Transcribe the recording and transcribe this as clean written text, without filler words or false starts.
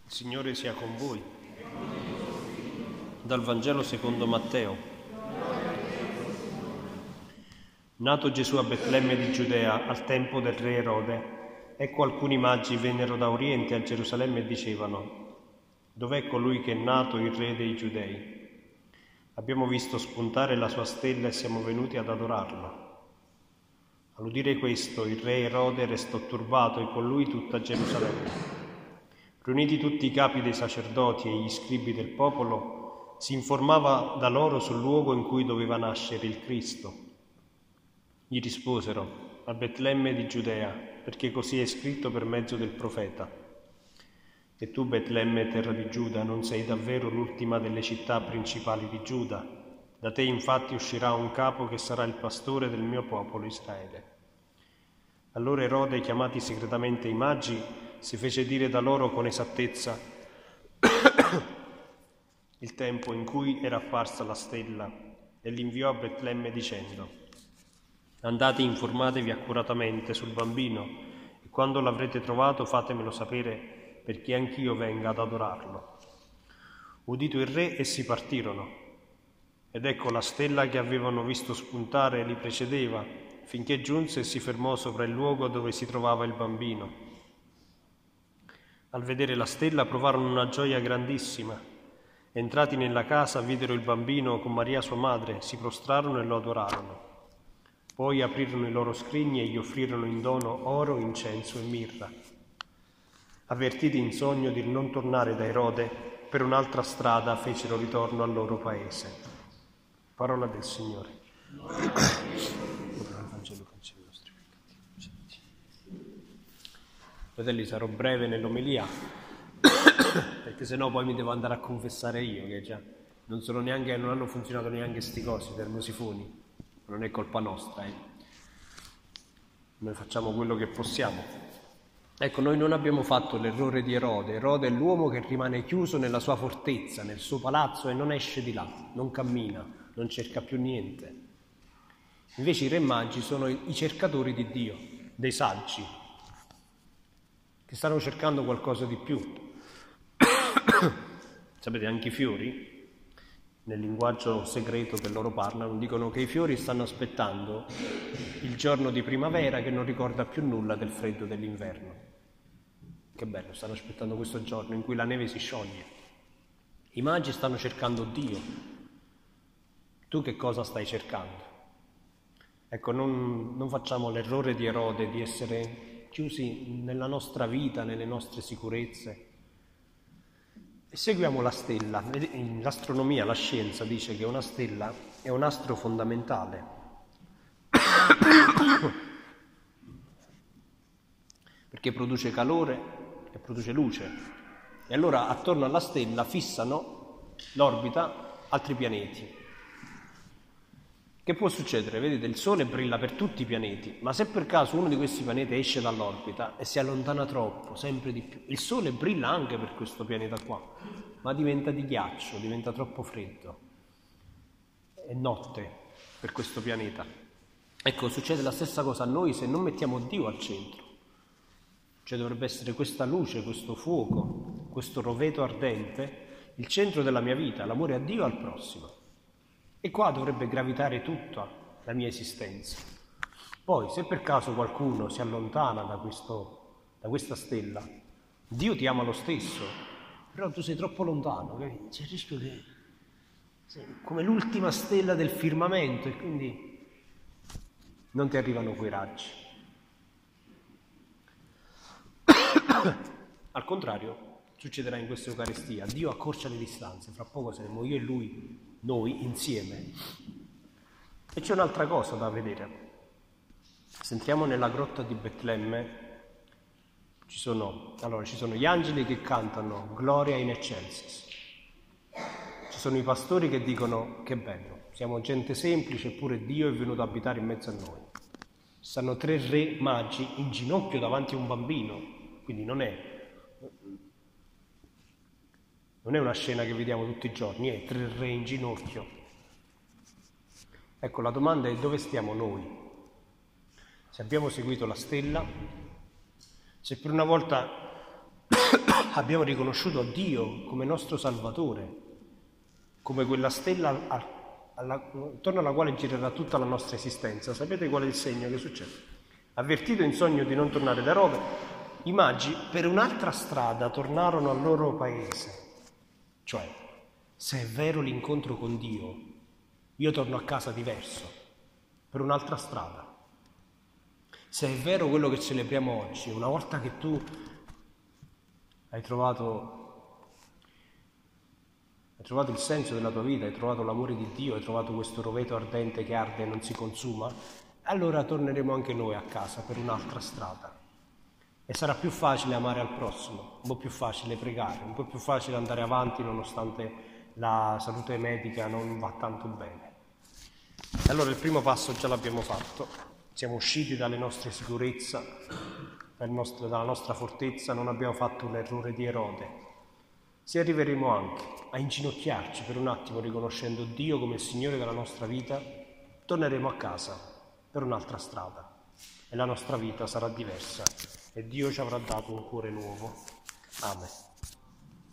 Il Signore sia con voi. Dal Vangelo secondo Matteo. Nato Gesù a Betlemme di Giudea al tempo del re Erode, ecco alcuni magi vennero da Oriente a Gerusalemme e dicevano: dov'è colui che è nato il re dei Giudei? Abbiamo visto spuntare la sua stella e siamo venuti ad adorarlo. All'udire questo, il re Erode restò turbato e con lui tutta Gerusalemme. Riuniti tutti i capi dei sacerdoti e gli scribi del popolo, si informava da loro sul luogo in cui doveva nascere il Cristo. Gli risposero: a Betlemme di Giudea, perché così è scritto per mezzo del profeta. E tu, Betlemme, terra di Giuda, non sei davvero l'ultima delle città principali di Giuda. Da te infatti uscirà un capo che sarà il pastore del mio popolo Israele. Allora Erode, chiamati segretamente i magi, si fece dire da loro con esattezza il tempo in cui era apparsa la stella e li inviò a Betlemme dicendo: andate e informatevi accuratamente sul bambino e quando l'avrete trovato fatemelo sapere, perché anch'io venga ad adorarlo. Udito il re, essi partirono. Ed ecco la stella che avevano visto spuntare li precedeva, finché giunse e si fermò sopra il luogo dove si trovava il bambino. Al vedere la stella provarono una gioia grandissima. Entrati nella casa videro il bambino con Maria sua madre, si prostrarono e lo adorarono. Poi aprirono i loro scrigni e gli offrirono in dono oro, incenso e mirra. Avvertiti in sogno di non tornare da Erode, per un'altra strada fecero ritorno al loro paese. Parola del Signore. Fratelli, sarò breve nell'omelia, perché sennò poi mi devo andare a confessare io, che già non hanno funzionato neanche sti cosi, termosifoni. Non è colpa nostra, Noi facciamo quello che possiamo. Ecco, noi non abbiamo fatto l'errore di Erode. Erode è l'uomo che rimane chiuso nella sua fortezza, nel suo palazzo e non esce di là, non cammina, non cerca più niente. Invece i re magi sono i cercatori di Dio, dei saggi, che stanno cercando qualcosa di più. Sapete, anche i fiori, nel linguaggio segreto che loro parlano, dicono che i fiori stanno aspettando il giorno di primavera che non ricorda più nulla del freddo dell'inverno. Che bello, stanno aspettando questo giorno in cui la neve si scioglie. I magi stanno cercando Dio. Tu che cosa stai cercando? Ecco, non facciamo l'errore di Erode di essere chiusi nella nostra vita, nelle nostre sicurezze. E seguiamo la stella. L'astronomia, la scienza dice che una stella è un astro fondamentale. Perché produce calore e produce luce. E allora attorno alla stella fissano l'orbita altri pianeti. Che può succedere? Vedete, il Sole brilla per tutti i pianeti, ma se per caso uno di questi pianeti esce dall'orbita e si allontana troppo, sempre di più, il Sole brilla anche per questo pianeta qua, ma diventa di ghiaccio, diventa troppo freddo. È notte per questo pianeta. Ecco, succede la stessa cosa a noi se non mettiamo Dio al centro. Cioè dovrebbe essere questa luce, questo fuoco, questo roveto ardente, il centro della mia vita, l'amore a Dio e al prossimo. E qua dovrebbe gravitare tutta la mia esistenza. Poi, se per caso qualcuno si allontana da questa stella, Dio ti ama lo stesso, però tu sei troppo lontano, capito? C'è il rischio che sei come l'ultima stella del firmamento e quindi non ti arrivano quei raggi. Al contrario, succederà in questa Eucaristia. Dio accorcia le distanze, fra poco saremo io e Lui, noi insieme. E c'è un'altra cosa da vedere. Se entriamo nella grotta di Betlemme, ci sono gli angeli che cantano Gloria in excelsis. Ci sono i pastori che dicono: che bello, siamo gente semplice, eppure Dio è venuto a abitare in mezzo a noi. Stanno 3 re magi in ginocchio davanti a un bambino, quindi non è una scena che vediamo tutti i giorni, è 3 re in ginocchio. Ecco, la domanda è: dove stiamo noi? Se abbiamo seguito la stella, se per una volta abbiamo riconosciuto Dio come nostro Salvatore, come quella stella attorno alla quale girerà tutta la nostra esistenza. Sapete qual è il segno che succede? Avvertito in sogno di non tornare da Erode, i magi per un'altra strada tornarono al loro paese. Cioè, se è vero l'incontro con Dio, io torno a casa diverso, per un'altra strada. Se è vero quello che celebriamo oggi, una volta che tu hai trovato il senso della tua vita, hai trovato l'amore di Dio, hai trovato questo roveto ardente che arde e non si consuma, allora torneremo anche noi a casa per un'altra strada. E sarà più facile amare al prossimo, un po' più facile pregare, un po' più facile andare avanti nonostante la salute medica non va tanto bene. E allora il primo passo già l'abbiamo fatto, siamo usciti dalle nostre sicurezze, dalla nostra fortezza, non abbiamo fatto l'errore di Erode. Se arriveremo anche a inginocchiarci per un attimo riconoscendo Dio come il Signore della nostra vita, torneremo a casa per un'altra strada e la nostra vita sarà diversa e Dio ci avrà dato un cuore nuovo. Amen.